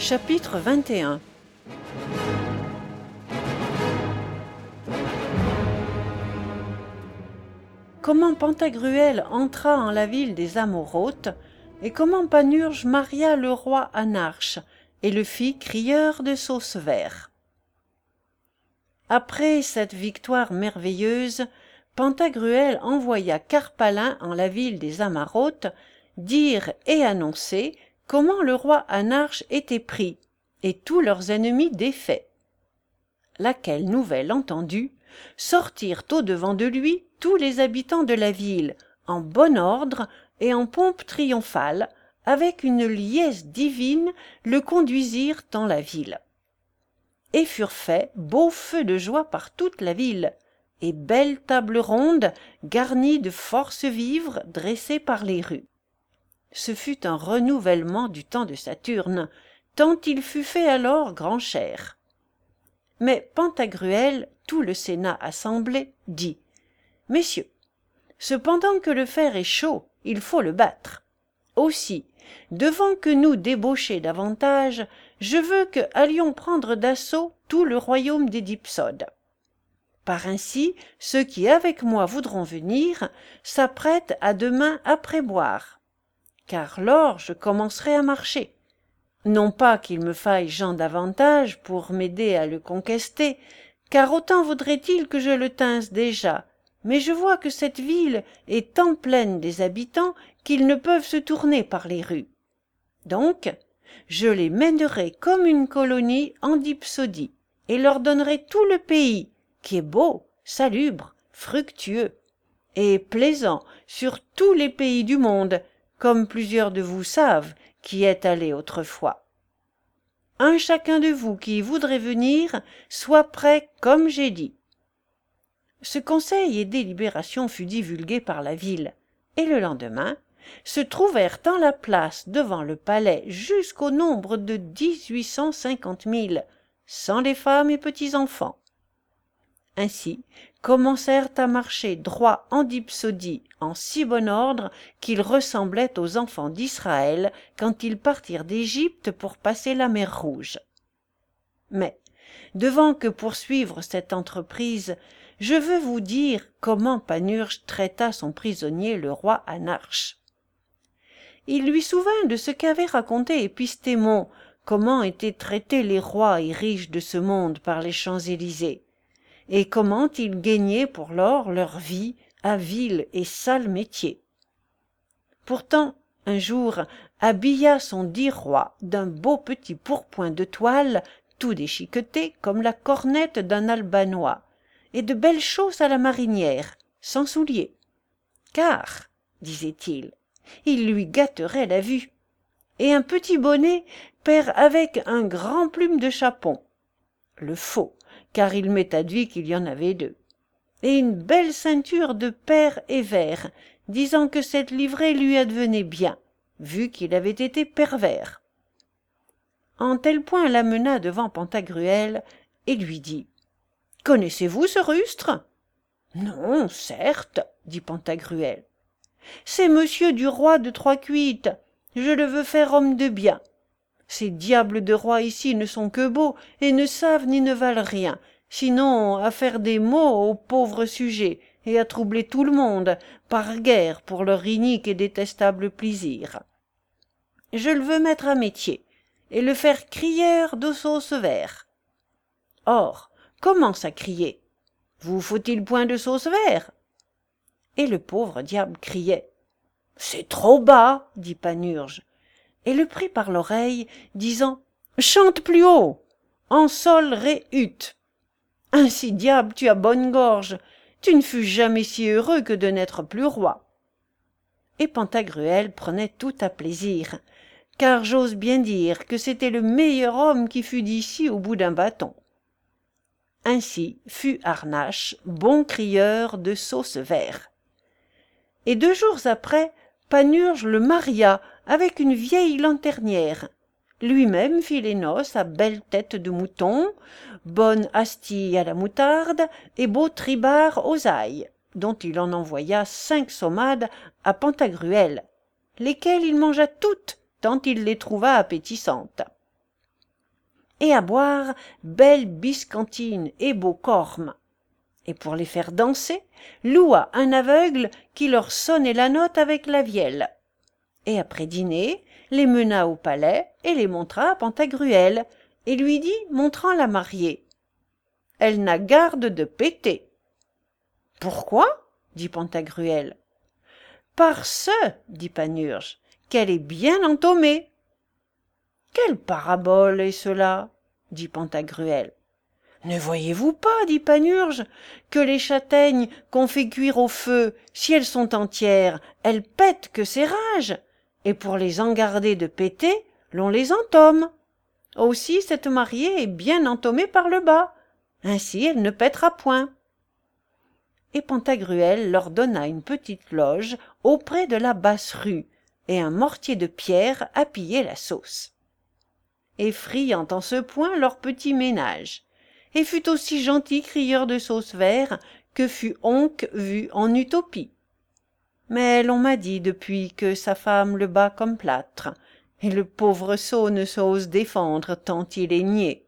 Chapitre 21. Comment Pantagruel entra en la ville des Amorotes, et comment Panurge maria le roi Anarche, et le fit crieur de sauce vert. Après cette victoire merveilleuse, Pantagruel envoya Carpalin en la ville des Amarotes dire et annoncer comment le roi Anarche était pris, et tous leurs ennemis défaits. Laquelle nouvelle entendue, sortirent au-devant de lui tous les habitants de la ville, en bon ordre et en pompe triomphale, avec une liesse divine, le conduisirent dans la ville. Et furent faits beaux feux de joie par toute la ville, et belles tables rondes, garnies de force vivres, dressées par les rues. Ce fut un renouvellement du temps de Saturne, tant il fut fait alors grand cher. Mais Pantagruel, tout le sénat assemblé, dit « Messieurs, cependant que le fer est chaud, il faut le battre. Aussi, devant que nous débaucher davantage, je veux que allions prendre d'assaut tout le royaume des Dipsodes. Par ainsi, ceux qui avec moi voudront venir s'apprêtent à demain après boire, car lors je commencerai à marcher. Non pas qu'il me faille gens davantage pour m'aider à le conquester, car autant vaudrait-il que je le tinsse déjà, mais je vois que cette ville est tant pleine des habitants qu'ils ne peuvent se tourner par les rues. Donc, je les mènerai comme une colonie en Dipsodie, et leur donnerai tout le pays, qui est beau, salubre, fructueux, et plaisant sur tous les pays du monde, comme plusieurs de vous savent, qui êtes allés autrefois. Un chacun de vous qui voudrait venir soit prêt comme j'ai dit. Ce conseil et délibération fut divulgué par la ville, et le lendemain se trouvèrent en la place devant le palais jusqu'au nombre de 1850 000, sans les femmes et petits-enfants. Ainsi commencèrent à marcher droit en Dipsodie en si bon ordre qu'ils ressemblaient aux enfants d'Israël quand ils partirent d'Égypte pour passer la mer Rouge. Mais, devant que poursuivre cette entreprise, je veux vous dire comment Panurge traita son prisonnier le roi Anarche. Il lui souvint de ce qu'avait raconté Épistémon, comment étaient traités les rois et riches de ce monde par les Champs-Élysées, et comment ils gagnaient pour lors leur vie à vil et sale métier. Pourtant, un jour, habilla son dit roi d'un beau petit pourpoint de toile, tout déchiqueté comme la cornette d'un Albanois, et de belles chausses à la marinière, sans souliers. Car, disait-il, il lui gâterait la vue, et un petit bonnet pair avec un grand plume de chapon, le faux, car il m'est advis qu'il y en avait deux, et une belle ceinture de perles et verre, disant que cette livrée lui advenait bien, vu qu'il avait été pervers. En tel point l'amena devant Pantagruel, et lui dit « Connaissez-vous ce rustre ?»« Non, certes, dit Pantagruel. »« C'est monsieur du roi de Trois-Cuites, je le veux faire homme de bien. Ces diables de rois ici ne sont que beaux, et ne savent ni ne valent rien, sinon à faire des maux aux pauvres sujets, et à troubler tout le monde, par guerre pour leur inique et détestable plaisir. Je le veux mettre à métier, et le faire crieur de sauce vert. Or, commence à crier. Vous faut-il point de sauce vert? Et le pauvre diable criait. C'est trop bas, dit Panurge, et le prit par l'oreille, disant « Chante plus haut, en sol ré ut. Ainsi, diable, tu as bonne gorge, tu ne fus jamais si heureux que de n'être plus roi. » Et Pantagruel prenait tout à plaisir, car j'ose bien dire que c'était le meilleur homme qui fût d'ici au bout d'un bâton. Ainsi fut Harnache bon crieur de sauce vert. Et 2 jours après, Panurge le maria avec une vieille lanternière. Lui-même fit les noces à belle tête de mouton, bonne hastille à la moutarde et beau tribard aux ailles, dont il en envoya 5 sommades à Pantagruel, lesquelles il mangea toutes tant il les trouva appétissantes. et à boire belle biscantine et beau corme. Et pour les faire danser, loua un aveugle qui leur sonnait la note avec la vielle. Et après dîner, les mena au palais et les montra à Pantagruel, et lui dit, montrant la mariée: Elle n'a garde de péter. Pourquoi? dit Pantagruel. Parce, dit Panurge, qu'elle est bien entomée. Quelle parabole est cela? dit Pantagruel. Ne voyez-vous pas, dit Panurge, que les châtaignes qu'on fait cuire au feu, si elles sont entières, elles pètent que c'est rage, et pour les en garder de péter, l'on les entome. Aussi cette mariée est bien entomée par le bas, ainsi elle ne pètera point. Et Pantagruel leur donna une petite loge auprès de la basse rue, et un mortier de pierre à piller la sauce. Et friand en ce point leur petit ménage, et fut aussi gentil crieur de sauce vert que fut oncle vu en utopie. Mais l'on m'a dit depuis que sa femme le bat comme plâtre, et le pauvre sot ne s'ose défendre tant il est niais.